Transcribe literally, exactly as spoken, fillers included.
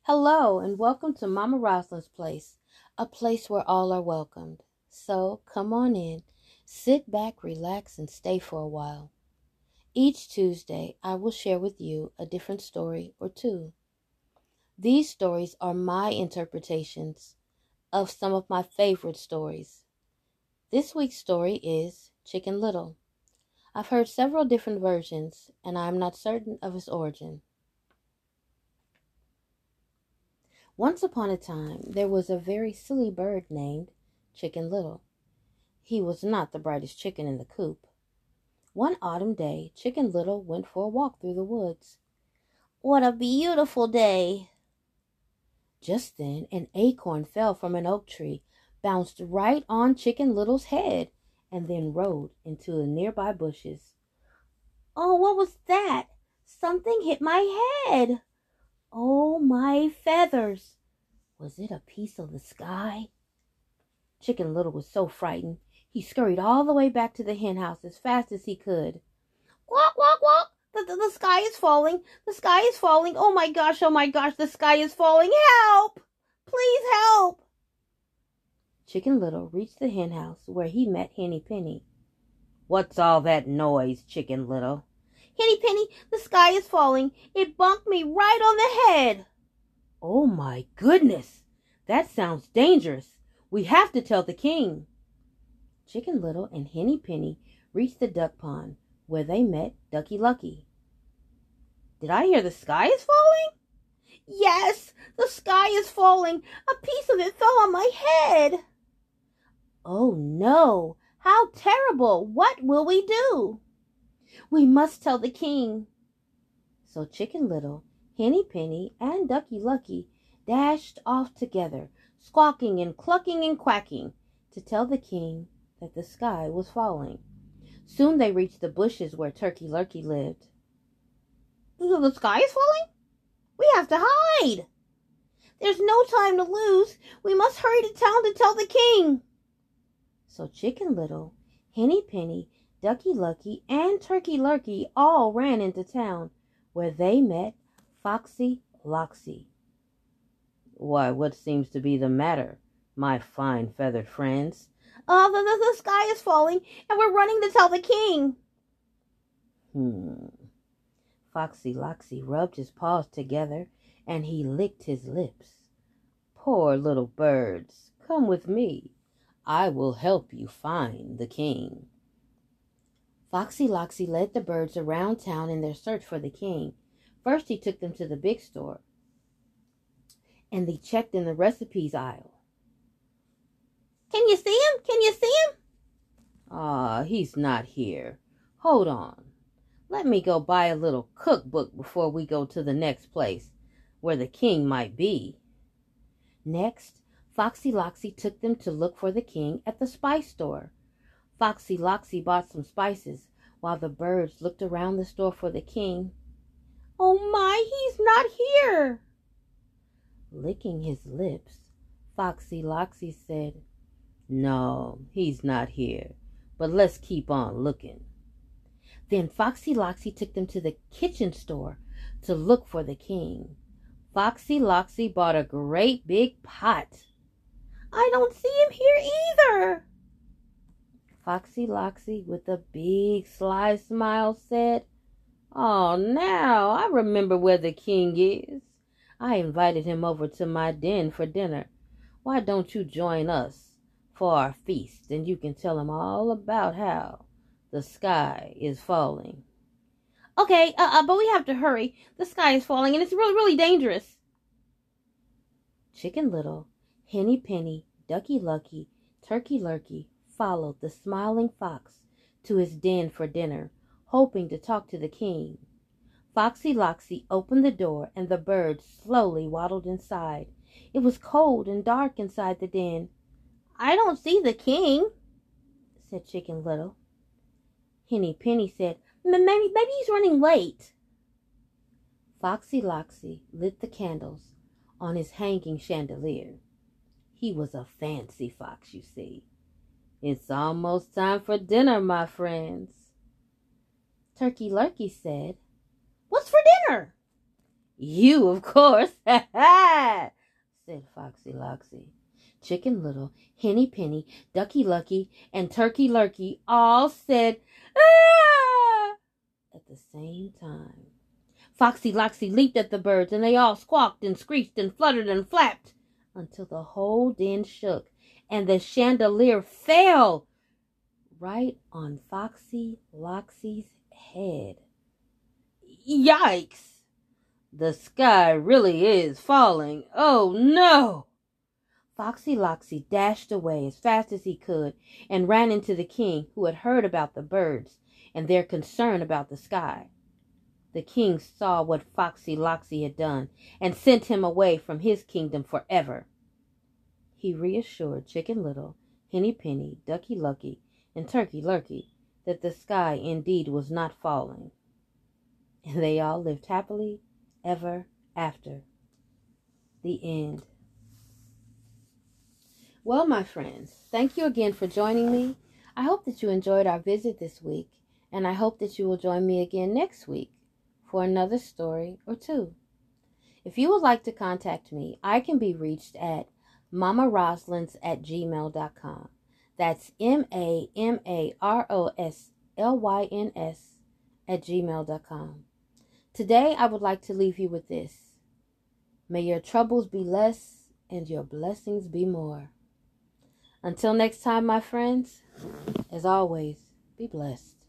Hello, and welcome to Mama Rosalind's place, a place where all are welcomed. So come on in, sit back, relax, and stay for a while. Each Tuesday, I will share with you a different story or two. These stories are my interpretations of some of my favorite stories. This week's story is Chicken Little. I've heard several different versions, and I am not certain of its origin. Once upon a time, there was a very silly bird named Chicken Little. He was not the brightest chicken in the coop. One autumn day, Chicken Little went for a walk through the woods. What a beautiful day! Just then, an acorn fell from an oak tree, bounced right on Chicken Little's head, and then rolled into the nearby bushes. Oh, what was that? Something hit my head. Oh, my feathers! Was it a piece of the sky? Chicken Little was so frightened, he scurried all the way back to the hen house as fast as he could. Walk, walk, walk! The, the, the sky is falling! The sky is falling! Oh my gosh, oh my gosh, the sky is falling! Help! Please help! Chicken Little reached the hen house where he met Henny Penny. What's all that noise, Chicken Little? Henny Penny, the sky is falling. It bumped me right on the head. Oh my goodness, that sounds dangerous. We have to tell the king. Chicken Little and Henny Penny reached the duck pond where they met Ducky Lucky. Did I hear the sky is falling? Yes, the sky is falling. A piece of it fell on my head. Oh no, how terrible. What will we do? We must tell the king. So Chicken Little, Henny Penny, and Ducky Lucky dashed off together, squawking and clucking and quacking, to tell the king that the sky was falling. Soon they reached the bushes where Turkey Lurkey lived. The sky is falling? We have to hide. There's no time to lose. We must hurry to town to tell the king. So Chicken Little, Henny Penny, Ducky Lucky, and Turkey Lurkey all ran into town, where they met Foxy Loxy. Why, what seems to be the matter, my fine feathered friends? Uh, the, the, the sky is falling, and we're running to tell the king. Hmm. Foxy Loxy rubbed his paws together, and he licked his lips. Poor little birds, come with me. I will help you find the king. Foxy Loxy led the birds around town in their search for the king. First he took them to the big store, and they checked in the recipes aisle. Can you see him? Can you see him? Ah, he's not here. Hold on. Let me go buy a little cookbook before we go to the next place, where the king might be. Next, Foxy Loxy took them to look for the king at the spice store. Foxy Loxy bought some spices, while the birds looked around the store for the king. Oh my, he's not here! Licking his lips, Foxy Loxy said, No, he's not here, but let's keep on looking. Then Foxy Loxy took them to the kitchen store to look for the king. Foxy Loxy bought a great big pot. I don't see him here either. Foxy Loxy, with a big sly smile, said, Oh, now I remember where the king is. I invited him over to my den for dinner. Why don't you join us for our feast, and you can tell him all about how the sky is falling. Okay, uh, uh, but we have to hurry. The sky is falling, and it's really, really dangerous. Chicken Little, Henny Penny, Ducky Lucky, Turkey Lurkey followed the smiling fox to his den for dinner, hoping to talk to the king. Foxy Loxy opened the door, and the birds slowly waddled inside. It was cold and dark inside the den. I don't see the king, said Chicken Little. Henny Penny said, maybe, maybe he's running late. Foxy Loxy lit the candles on his hanging chandelier. He was a fancy fox, you see. It's almost time for dinner, my friends. Turkey Lurkey said, What's for dinner? You, of course, ha ha, said Foxy Loxy. Chicken Little, Henny Penny, Ducky Lucky, and Turkey Lurkey all said, ah, at the same time. Foxy Loxy leaped at the birds, and they all squawked and screeched and fluttered and flapped until the whole den shook, and the chandelier fell right on Foxy Loxy's head. Yikes! The sky really is falling. Oh, no! Foxy Loxy dashed away as fast as he could and ran into the king, who had heard about the birds and their concern about the sky. The king saw what Foxy Loxy had done and sent him away from his kingdom forever. He reassured Chicken Little, Henny Penny, Ducky Lucky, and Turkey Lurkey that the sky indeed was not falling. And they all lived happily ever after. The end. Well, my friends, thank you again for joining me. I hope that you enjoyed our visit this week, and I hope that you will join me again next week for another story or two. If you would like to contact me, I can be reached at mama roslins at gmail dot com. That's M A M A R O S L Y N S at gmail dot com. Today, I would like to leave you with this. May your troubles be less and your blessings be more. Until next time, my friends, as always, be blessed.